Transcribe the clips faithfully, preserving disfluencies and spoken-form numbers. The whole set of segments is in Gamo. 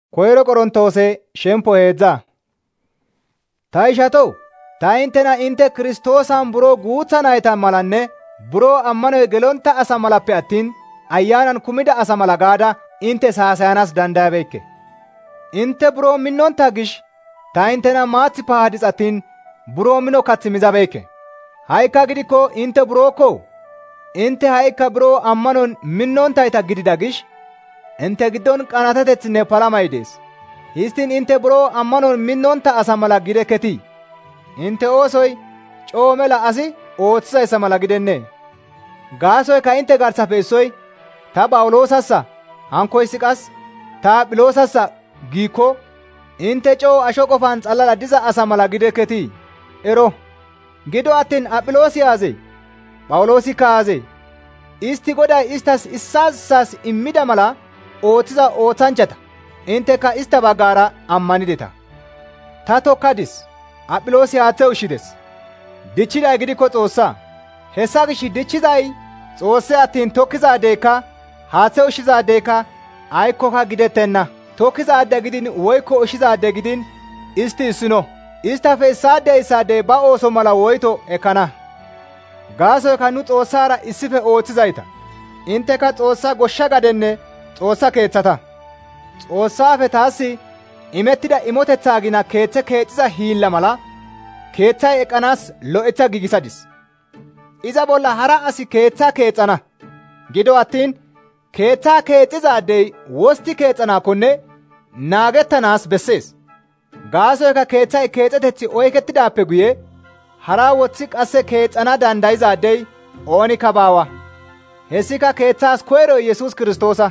Koyro Qorontoose shempo heedza. Ta ishatoo, ta inttena intte Kiristoosan buro guutha nayta malanne buro ammanoy gelonta asa malappe attin Ayanan kumida asa mala gaada inttes haasayanas dandayabeekke. Intte buro minnonta gish ta inttena maath paahadis attin buro mino kath mizabeekke. Ha7ikka gidikko intte burokko. Intte ha7ikka buro ammanon minnontayta gidida gish intte giddon qanaatetethinne palamay dees. Histtiin intte buro ammanon minnonta asa mala gidekketii? Intte oosoy coo mela asi ooththizayssa mala gidennee? Gaasoykka intte garsafe issoy ta Phawuloosassa hankkoyssi qas ta Aphiloosassa giikko intte coo asho qofan xallala diza asa mala gidekketii? Ero! Gido attiin Aphiloosi aazee? Phawuloosikka aazee? Istti Goday isttas issaas issaas immida mala ooththiza ooththanchchata; intteka istta baggara ammanideta. Ta tokkadis; Aphiloosi haaththe ushshides; dichchiday gidikko Xoossa. Hessa gishshas dichchizay Xoosse attiin tokkizaadeyka haaththe ushshizaadeyka aykkoka gidettenna. Tokkizaade gidiin woykko ushshizaade gidiin istti issino. Isttafe issaadey issaadey ba ooso mala woyto ekkana. Gaasoykka nu Xoossara issife ooththizayta. Intteka Xoossa goshsha gadenne Xoossa keeththata. Xoossaafe taas imettida imoteththaa gina keeththe keexxiza hiilla mala keeththay eqqanaas lo7eththa giigsadis. Iza bolla hara asi keeththa keexxana. Gido attiin keeththa keexxizaadey wostti keexxanaakkonne naagettanaas bessees. Gaasoykka keeththay keexeteththi oykettidaappe guye hara woththi qasse keexxana dandayzaadey oonikka baawa. Hessika keeththaas koyroy Yesus Kirstoosa.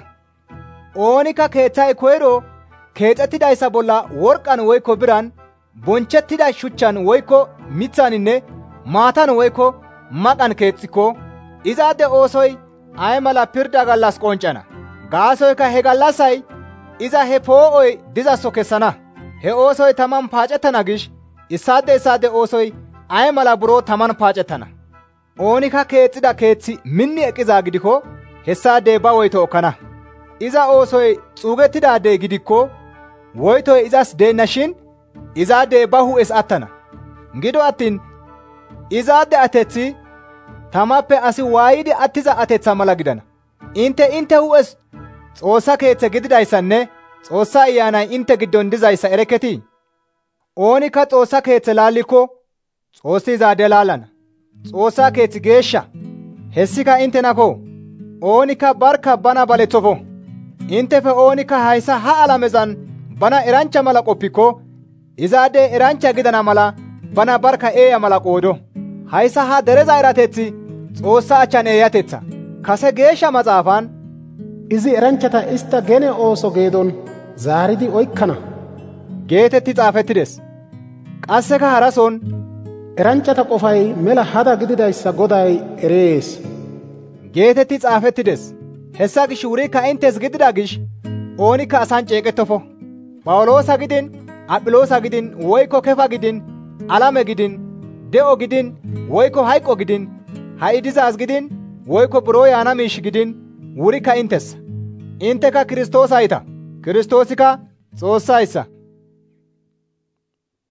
Oonikka keeththay koyro keexettidayssa bolla worqqan woykko biran, bonchchettida shuchchan woykko mithaninne maatan woykko maqan keexxikko izaade oosoy ay mala pirda gallas qonccana. Gaasoykka he gallassay iza he poo7oy dizaso kessana. He oosoy taman paacettana gish issaade issaade oosoy ay mala buro taman paacettana. Oonikka keexxida keeththi minni eqqizaa gidikko hessaadey ba woyto ekkana. Iza oosoy xuugettidaadey gidikko woytoy izas deenna shin izaadey ba hu7es attana. Gido attiin izaade ateththi tamappe asi waayidi attiza ateththa mala gidana. Intte intte hu7es Xoossa keeththe gididayssanne Xoossa Ayanay intte giddon dizayssa erekketii? Oonikka Xoossa keeththe laallikko Xoossi izaade laallana. Xoossa keeththi geeshsha; hessika inttenakko. Oonikka barkka bana baleththofo. Inttefe oonikka hayssa ha alamezan bana eranchcha mala qoppikko izaadey eranchcha gidana mala bana barkka eeya mala qoodo. Hayssa ha dereza erateththi Xoossa achchan eeyateththa. Kase geeshsha maxaafan, izi eranchchata istta gene ooso geedon zaaridi oykkana geetetti xaafettides. Qasseka harason, eranchchata qofay mela hada gididayssa Goday erees geetetti xaafettides. Hessa gish wurikka inttes gidida gish oonikka asan ceeqettofo. Phawuloosa gidin, Aphiloosa gidin, woykko Kefa gidin, alame gidin, de7o gidin, woykko hayqo gidin, ha7i dizaaz gidin, woykko buro yaana miish gidin, wurikka inttessa. Intteka Kiristoosayta; Kiristoosikka Xoossayssa.